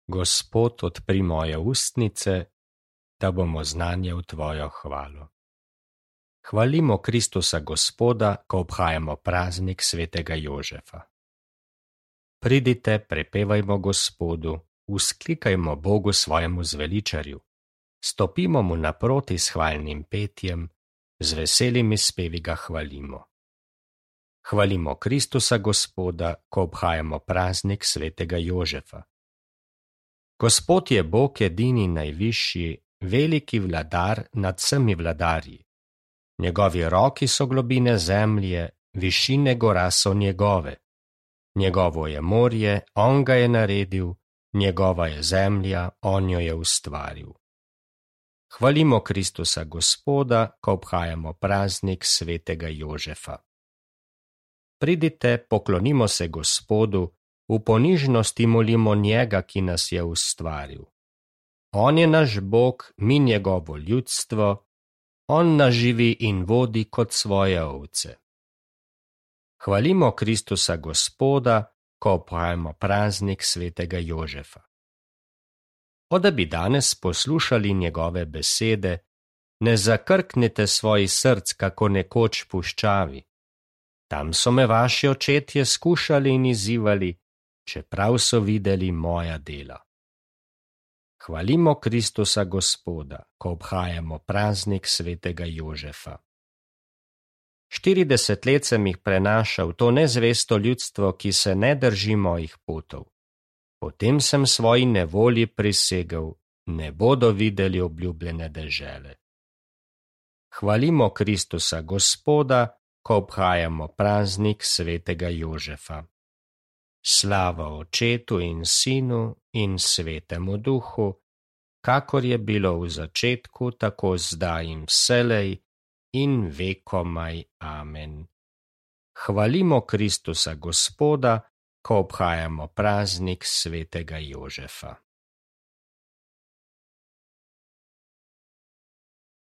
Gospod, odpri moje ustnice, da bomo znanje v Tvojo hvalo. Hvalimo Kristusa Gospoda, ko obhajamo praznik svetega Jožefa. Pridite, prepevajmo Gospodu, vzklikajmo Bogu svojemu zveličarju, stopimo mu naproti s hvalnim petjem, z veselimi spevi ga hvalimo. Hvalimo Kristusa Gospoda, ko obhajamo praznik svetega Jožefa. Gospod je Bog edini najvišji, veliki vladar nad vsemi vladarji. Njegovi roki so globine zemlje, višine gora so njegove. Njegovo je morje, on ga je naredil, njegova je zemlja, on jo je ustvaril. Hvalimo Kristusa Gospoda, ko obhajamo praznik svetega Jožefa. Pridite, poklonimo se Gospodu, v ponižnosti molimo njega, ki nas je ustvaril. On je naš Bog, mi njegovo ljudstvo, on nas živi in vodi kot svoje ovce. Hvalimo Kristusa Gospoda, ko obhajamo praznik svetega Jožefa. O da bi danes poslušali njegove besede, ne zakrknite svojih src, kako nekoč puščavi. Tam so me vaši očetje skušali in izzivali, čeprav so videli moja dela. Hvalimo Kristusa Gospoda, ko obhajamo praznik svetega Jožefa. 40 let sem jih prenašal to nezvesto ljudstvo, ki se ne drži mojih potov. Potem sem svoji nevolji prisegel, ne bodo videli obljubljene dežele. Hvalimo Kristusa Gospoda, ko obhajamo praznik svetega Jožefa. Slava Očetu in Sinu in Svetemu Duhu, kakor je bilo v začetku, tako zdaj in vselej in vekomaj. Amen. Hvalimo Kristusa Gospoda, ko obhajamo praznik svetega Jožefa.